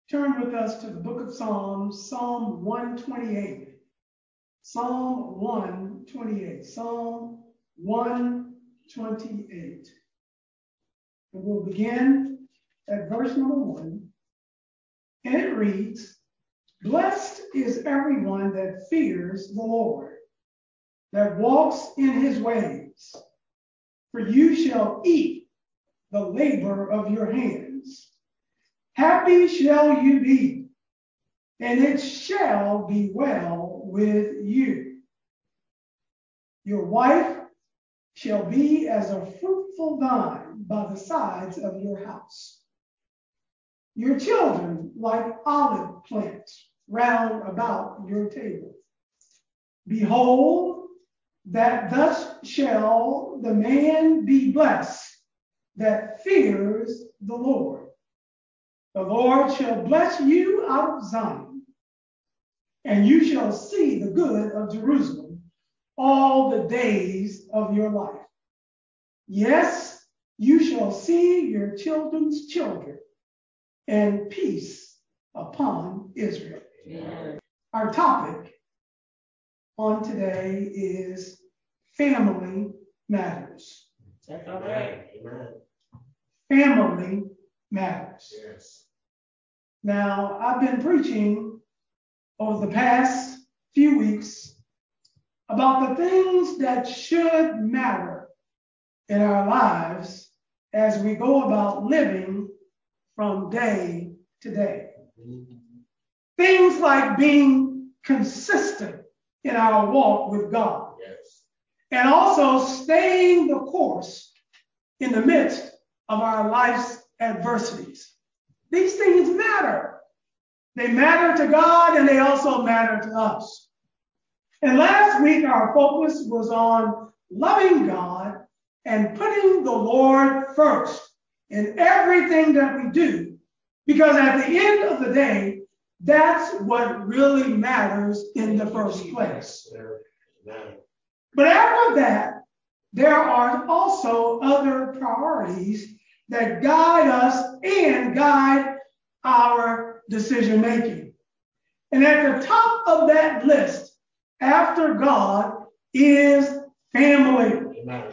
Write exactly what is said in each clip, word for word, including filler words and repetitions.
Turn with us to the book of Psalms, Psalm one twenty-eight. Psalm one twenty-eight. Psalm one twenty-eight. And we'll begin at verse number one. And it reads, "Blessed is everyone that fears the Lord, that walks in his ways. For you shall eat the labor of your hands. Happy shall you be, and it shall be well with you. Your wife shall be as a fruitful vine by the sides of your house. Your children like olive plants round about your table. Behold, that thus shall the man be blessed that fears the Lord. The Lord shall bless you out of Zion, and you shall see the good of Jerusalem all the days of your life. Yes, you shall see your children's children, and peace upon Israel." Amen. Our topic on today is family matters. That's all right. Amen. Family matters. Yes. Now, I've been preaching over the past few weeks about the things that should matter in our lives as we go about living from day to day. Mm-hmm. Things like being consistent in our walk with God. Yes. And also staying the course in the midst of our life's adversities. These things matter. They matter to God and they also matter to us. And last week our focus was on loving God and putting the Lord first in everything that we do. Because at the end of the day, that's what really matters in the first place. But after that, there are also other priorities that guide us and guide our decision making. And at the top of that list, after God, is family. Amen.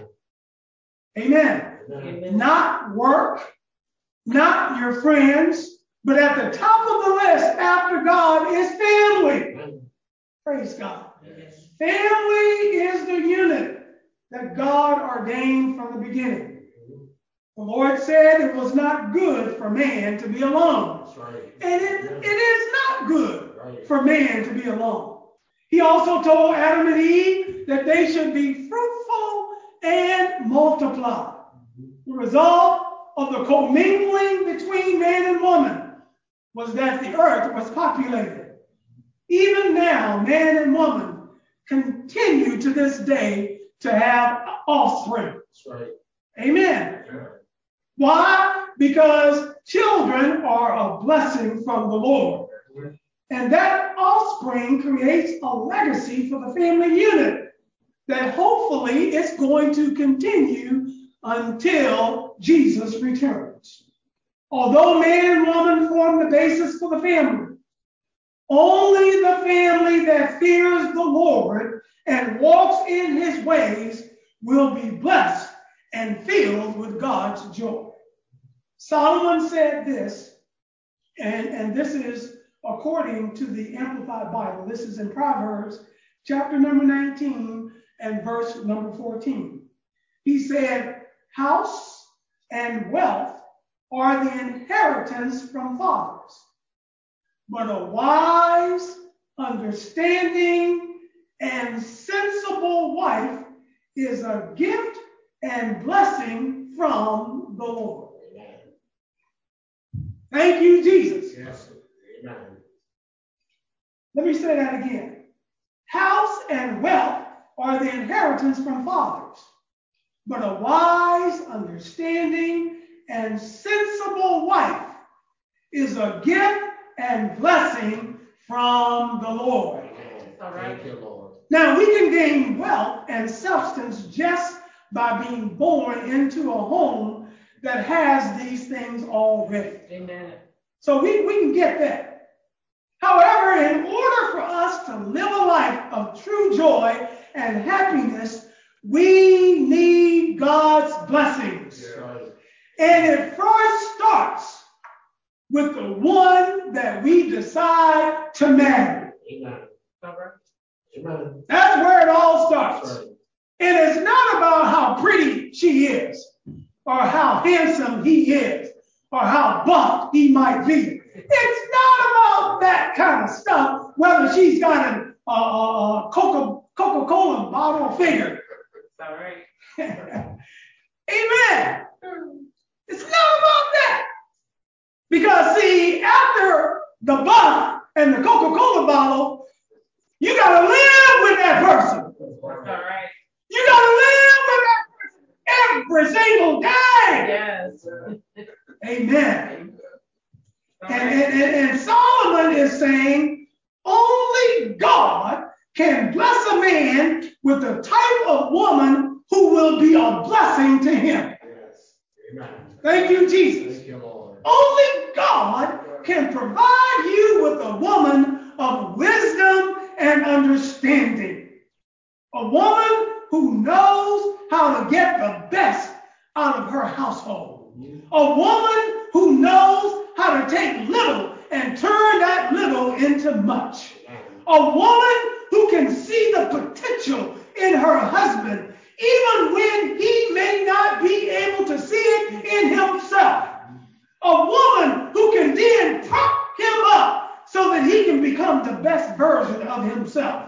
Amen. Amen. Not work, not your friends, but at the top of the list after God is family. Amen. Praise God. Yes. Family is the unit that God ordained from the beginning. The Lord said it was not good for man to be alone. That's right. And it, Yeah. it is not good right. for man to be alone. He also told Adam and Eve that they should be fruitful and multiply. Mm-hmm. The result of the commingling between man and woman was that the earth was populated. Even now, man and woman continue to this day to have offspring. That's right. Amen. Yeah. Why? Because children are a blessing from the Lord. And that offspring creates a legacy for the family unit that hopefully is going to continue until Jesus returns. Although man and woman form the basis for the family, only the family that fears the Lord and walks in his ways will be blessed and filled with God's joy. Solomon said this, and, and this is according to the Amplified Bible. This is in Proverbs chapter number nineteen and verse number fourteen. He said, "House and wealth are the inheritance from fathers, but a wise, understanding, and sensible wife is a gift and blessing from the Lord." Amen. Thank you, Jesus. Yes. Amen. Let me say that again. House and wealth are the inheritance from fathers, but a wise, understanding, and sensible wife is a gift and blessing from the Lord. Amen. All right. Thank you, Lord. Now, we can gain wealth and substance just by being born into a home that has these things already. Amen. So we, we can get that. However, in order for us to live a life of true joy and happiness, we need God's blessings. Yeah. And it first starts with the one that we decide to marry. Amen. Amen. That's where it all starts. Right. And it's not about how pretty she is, or how handsome he is, or how buff he might be. It's not about that kind of stuff, whether she's got a, a, a Coca, Coca-Cola bottle figure. All right. Amen. It's not about that. Because, see, after the buff and the Coca-Cola bottle, you got to live with that person. All right. You got to live with that person every single day. Yes. Amen. All And, right. and, and, and Solomon is saying only God can bless a man with the type of woman who will be a blessing to him. Yes. Amen. Thank you, Jesus. Thank you, Lord. Only God can provide you with a woman of wisdom and understanding. A woman who knows how to get the best out of her household. A woman who knows how to take little and turn that little into much. A woman who can see the potential in her husband, even when he may not be able to see it in himself. A woman who can then prop him up so that he can become the best version of himself.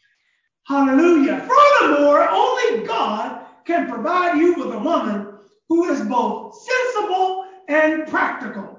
Hallelujah. Furthermore, only God can provide you with a woman who is both sensible and practical.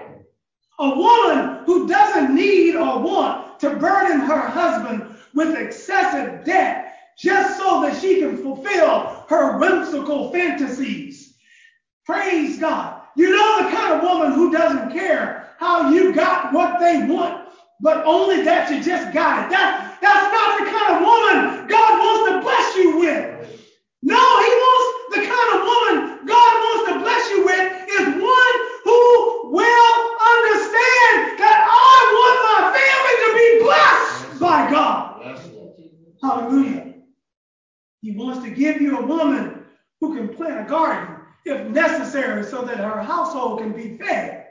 A woman who doesn't need or want to burden her husband with excessive debt just so that she can fulfill her whimsical fantasies. Praise God. You know the kind of woman who doesn't care how you got what they want, but only that you just got it. That, that's not the kind of woman God wants to bless you with. No, he wants the kind of woman God wants to bless you with is one who will understand that I want my family to be blessed by God. Hallelujah. He wants to give you a woman who can plant a garden if necessary so that her household can be fed.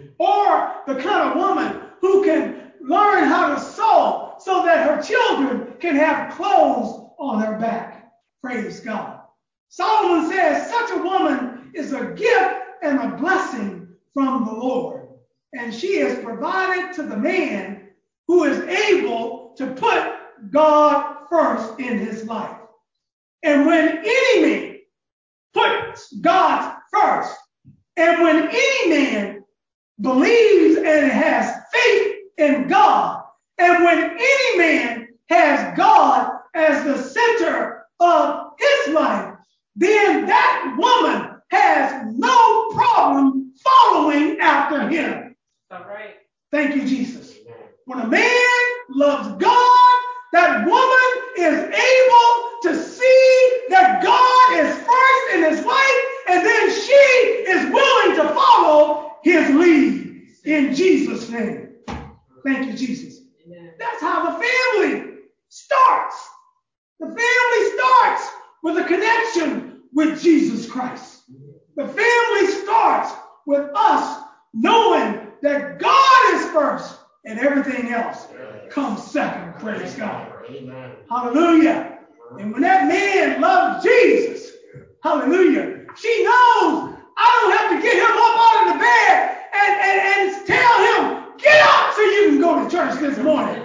Or the kind of woman who can learn how to sew so that her children can have clothes on her back. Praise God. Solomon says such a woman is a gift and a blessing from the Lord. And she is provided to the man who is able to put God first in his life. And when any man puts God first, and when any man believes and has faith in God, and when any man has God as the center of his life, then that woman has no problem following after him. All right. Thank you, Jesus. When a man loves God, that woman is able to see that God is first in his life, and then she is willing to follow his lead in Jesus' name. Thank you, Jesus. Amen. That's how the family starts. The family starts with a connection with Jesus Christ. The family starts with us knowing that God is first and everything else comes second. Praise God. Amen. Hallelujah. And when that man loves Jesus, hallelujah, she knows I don't have to get him up out of the bed and, and, and tell him, get up so you can go to church this morning.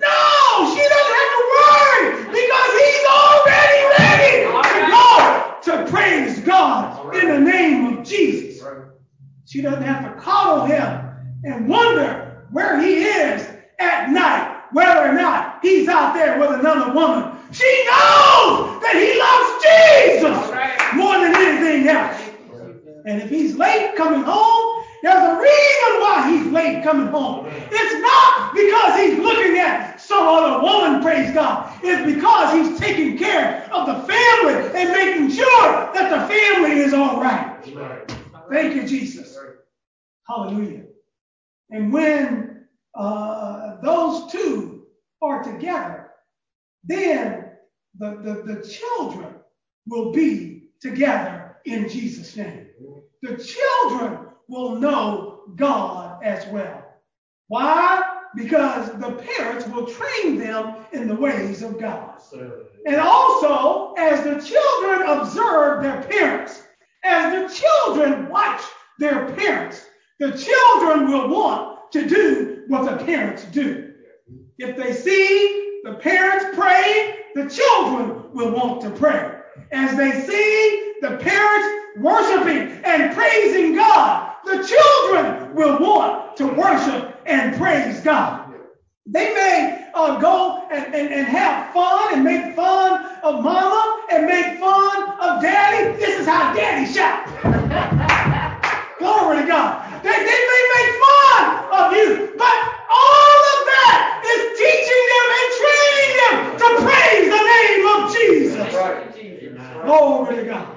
No, she doesn't have to worry because he's already ready to go to praise God in the name of Jesus. She doesn't have to coddle him and wonder where he is at night, whether or not he's out there with another woman. She knows that he loves Jesus Right. more than anything else. And if he's late coming home, there's a reason why he's late coming home. It's not because he's looking at some other woman, praise God. It's because he's taking care of the family and making sure that the family is all right. Thank you, Jesus. Hallelujah. And when uh, those two are together, then the, the, the children will be together in Jesus' name. The children will know God as well. Why? Because the parents will train them in the ways of God. And also, as the children observe their parents, as the children watch their parents, the children will want to do what the parents do. If they see the parents pray, the children will want to pray. As they see the parents worshiping and praising God, the children will want to worship and praise God. They may uh, go and, and, and have fun and make fun of mama and make fun of daddy. This is how daddy shouts. Glory to God. They, they may make fun of you, but all of that is teaching them and training them to praise the name of Jesus. Right. Glory to God.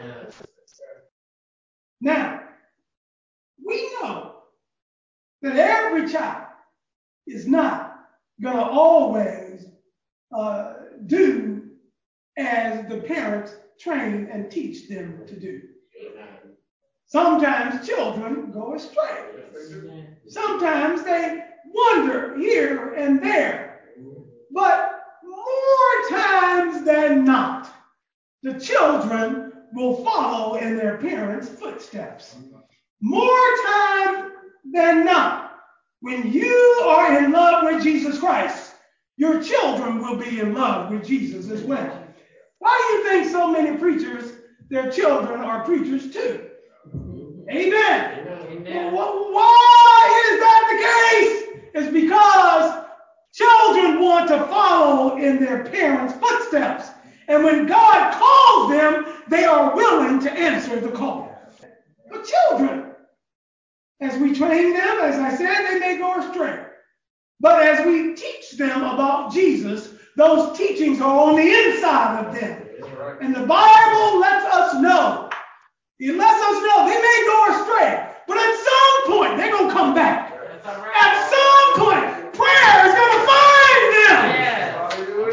Now, we know that every child is not going to always uh, do as the parents train and teach them to do. Sometimes children go astray. Sometimes they wander here and there. But more times than not, the children will follow in their parents' footsteps. More times than not, when you are in love with Jesus Christ, your children will be in love with Jesus as well. Why do you think so many preachers, their children are preachers too? Amen. Amen. Why is that the case? It's because children want to follow in their parents' footsteps. And when God calls them, they are willing to answer the call. But children, as we train them, as I said, they may go astray. But as we teach them about Jesus, those teachings are on the inside of them. And the Bible lets us know, it lets us know they may go astray, but at some point they're going to come back. At some point, prayer is going to find them. Yeah.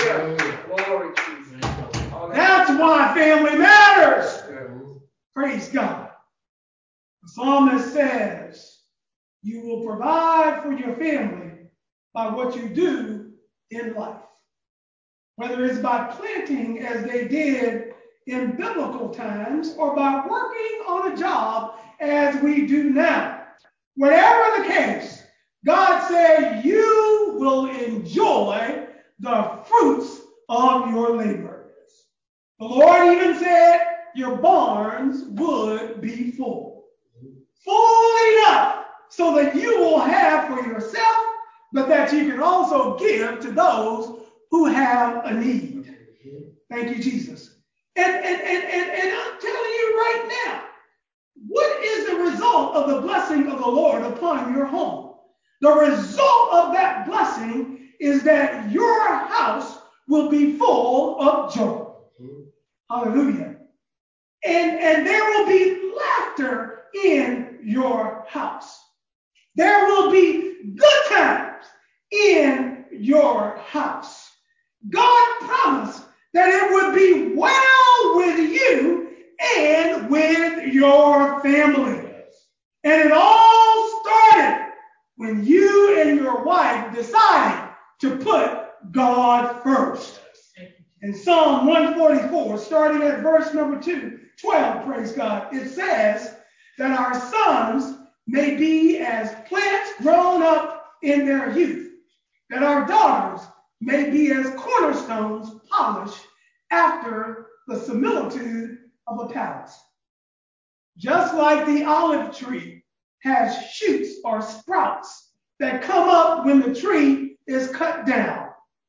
That's why family matters. Praise God. The psalmist says, you will provide for your family by what you do in life. Whether it's by planting as they did in biblical times or by working on a job as we do now. Whatever the case, God said you will enjoy the fruits of your labor. The Lord even said your barns would be full. Full enough so that you will have for yourself, but that you can also give to those who have a need. Thank you, Jesus. And, and, and, and, and I'm telling you right now, what is the result of the blessing of the Lord upon your home? The result of that blessing is that your house will be full of joy. Hallelujah. And, and there will be laughter in your house. There will be good times in your house. God promised that it would be well with you and with your family. And it all started when you and your wife decided to put God first. In Psalm one forty-four, starting at verse number two, twelve, praise God, it says that our sons may be as plants grown up in their youth, that our daughters may be as cornerstones polished after the similitude of a palace. Just like the olive tree has shoots or sprouts that come up when the tree is cut down,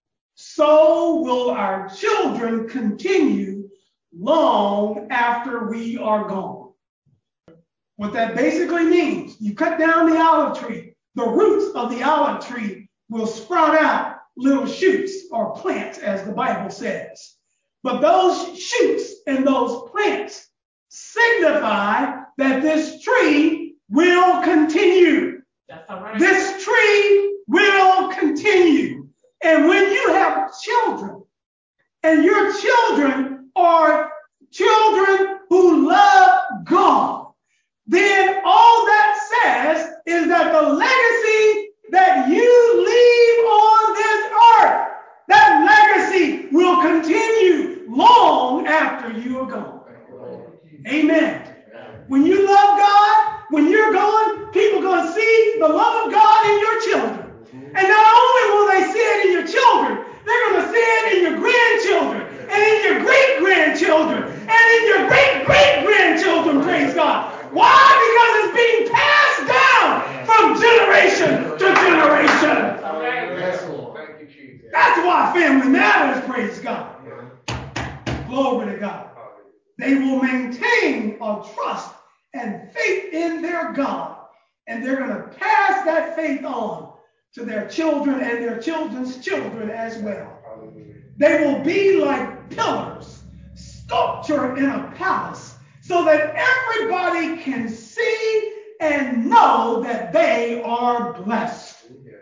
so will our children continue long after we are gone. What that basically means, you cut down the olive tree, the roots of the olive tree will sprout out little shoots or plants, as the Bible says. But those shoots and those plants signify that this tree will continue. That's all right. This tree will continue. And when you have children, and your children are children who love God, then all that says is that the legacy that you leave on this earth, that legacy will continue long after you are gone. Amen. When you love God, when you're gone, people are going to see the love of God in your children. And not only will they see it in your children, they're going to see it in your grandchildren, and in your great-grandchildren, and in your great-great-grandchildren, praise God. Why? Because it's being passed down from generation to generation. All right. That's why family matters, praise God. Glory to God. They will maintain a trust and faith in their God, and they're going to pass that faith on to their children and their children's children as well. They will be like pillars sculptured in a palace so that everybody can see and know that they are blessed.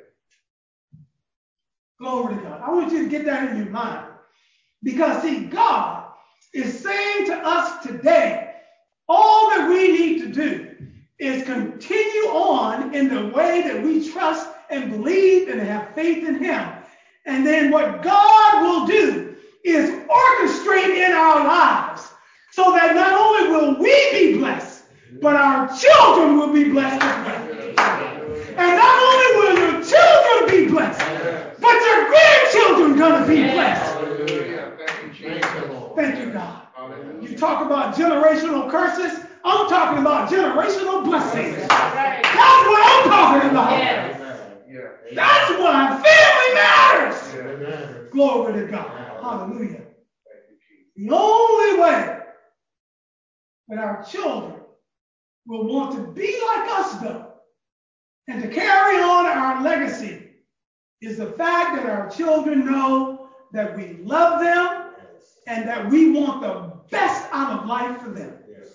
Glory to God. I want you to get that in your mind. Because, see, God is saying to us today, all that we need to do is continue on in the way that we trust and believe and have faith in Him. And then what God will do is orchestrate in our lives so that not only will we be blessed, but our children will be blessed as well. And not only will your children be blessed, but your grandchildren going to be blessed. Thank you, God. You talk about generational curses. I'm talking about generational blessings. That's what I'm talking about. That's why family matters. Glory to God. Hallelujah. The only way that our children will want to be like us, though, and to carry on our legacy is the fact that our children know that we love them and that we want the best out of life for them.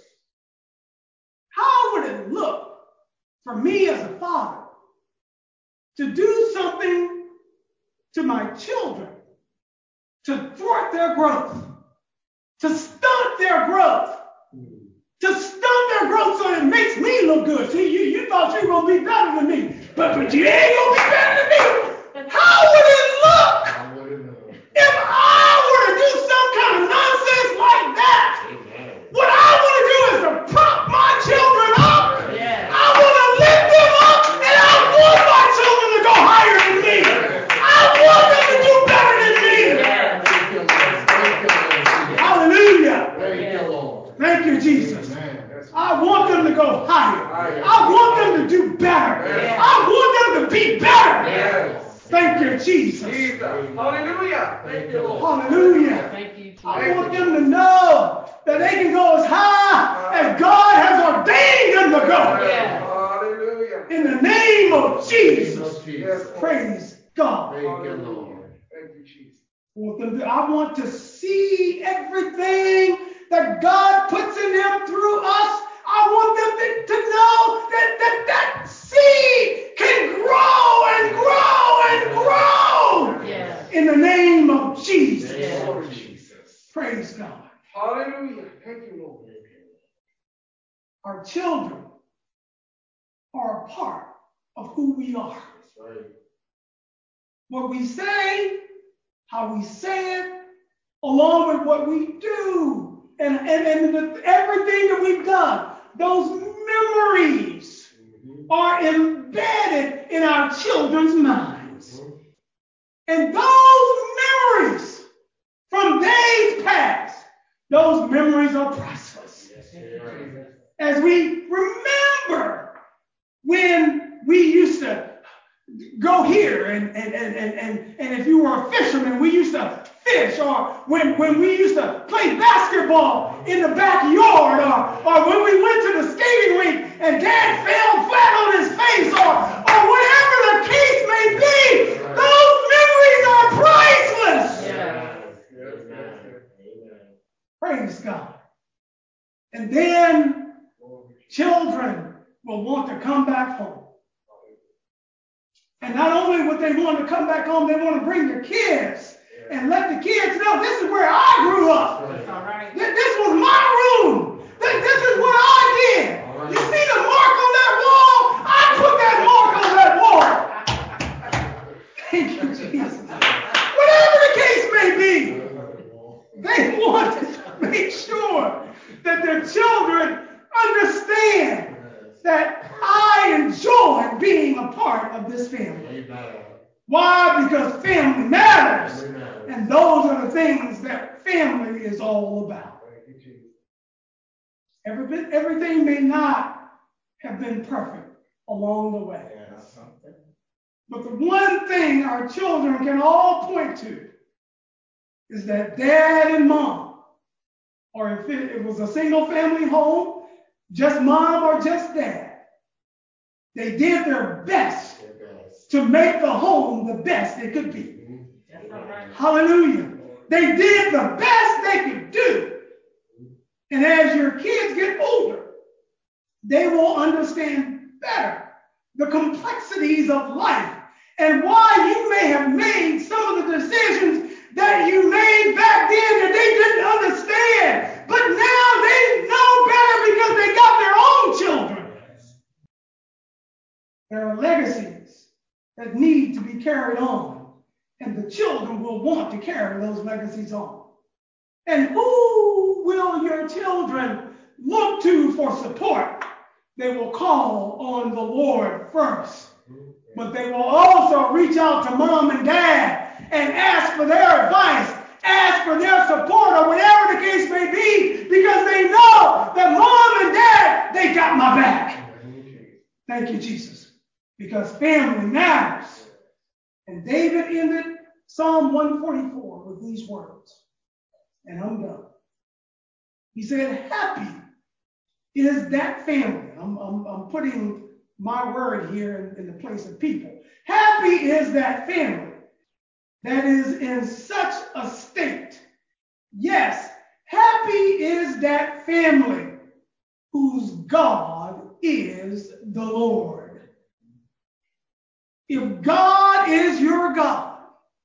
How would it look for me as a father to do something to my children to thwart their growth, to stunt their growth, to stunt their growth so it makes me look good? See, you, you thought you were going to be better than me, but, but you ain't going to be better than me. How would it look if I were to do some kind of nonsense like that? What I want to do is to prop my children up. I want to lift them up, and I want my children to go higher than me. I want them to do better than me. Hallelujah. Thank you, Jesus. I want them to go higher. I want them to do better. I want them to be better. Thank you, Jesus. Hallelujah. Thank you, Lord. Hallelujah. Thank you, Jesus. I want them to know that they can go as high as God has ordained them to go. Hallelujah. In the name of Jesus. Yes, Praise God. Thank you, Lord. Thank you, Jesus. I want them to- I want to see everything that God puts in them through us. I want them to, to know that, that that seed can grow and grow and grow. Yes. In the name of Jesus. Lord Jesus. Praise God. Hallelujah. Thank you, Lord. Our children are a part of who we are. That's right. What we say, how we say it, along with what we do, and, and, and the, everything that we've done, those memories mm-hmm. are embedded in our children's minds. Mm-hmm. And those memories from days past, those memories are priceless. Yes, yes. As we remember when we used to go here, and, and, and, and, and, and if you were a fisherman, we used to fish, or when, when we used to play basketball in the backyard, or, or when we went to the skating rink and Dad fell flat on his face, or, or whatever the case may be, those memories are priceless. Yes. Yes. Praise God. And then children will want to come back home. And not only would they want to come back home, they want to bring their kids and let the kids know this is where I grew up. That's all right. Th- This was my room. Th- This is what I did. You see the mark on that wall? I put that mark on that wall. Thank you, Jesus. Whatever the case may be, they want to make sure that their children understand that I enjoy being a part of this family. Why? Because family matters. And those are the things that family is all about. Every, everything may not have been perfect along the way. But the one thing our children can all point to is that dad and mom, or if it, it was a single family home, just mom or just dad, they did their best to make the home the best it could be. That's all right. Hallelujah. They did the best they could do. And as your kids get older, they will understand better the complexities of life and why you may have made some of the decisions that you made back then that they didn't understand. But now they know better because they got their own children. There are legacies that need to be carried on, and the children will want to carry those legacies on. And who will your children look to for support? They will call on the Lord first, but they will also reach out to mom and dad and ask for their advice, ask for their support, or whatever the case may be, because they know that mom and dad, they got my back. Thank you, Jesus. Because family matters. And David ended Psalm one forty-four with these words. And I'm done. He said, happy is that family. I'm, I'm, I'm putting my word here in, in the place of people. Happy is that family that is in such a state. Yes, happy is that family whose God is the Lord. If God is your God,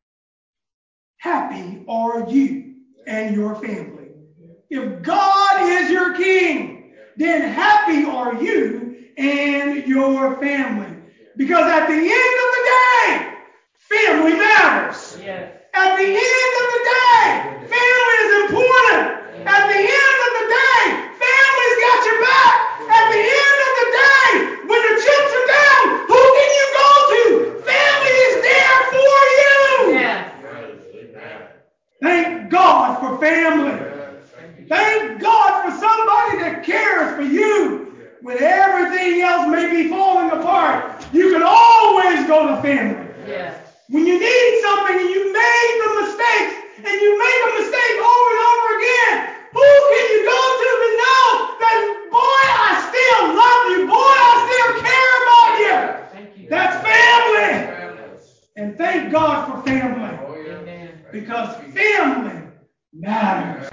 happy are you and your family. If God is your king, then happy are you and your family. Because at the end of the day, family matters. Yes. At the end of the day, family is important. At the end of the day, family's got your back. At the end of the day, when the chips are down, who can you go to? Family is there for you. Yes. Thank God for family. Thank God for somebody that cares for you. When everything else may be falling apart, you can always go to family. Yes. When you need something and you made the mistakes and you make a mistake over and over again, who can you go to to know that, boy, I still love you. Boy, I still care about you. Thank you. That's family. And thank God for family. Amen. Because family matters.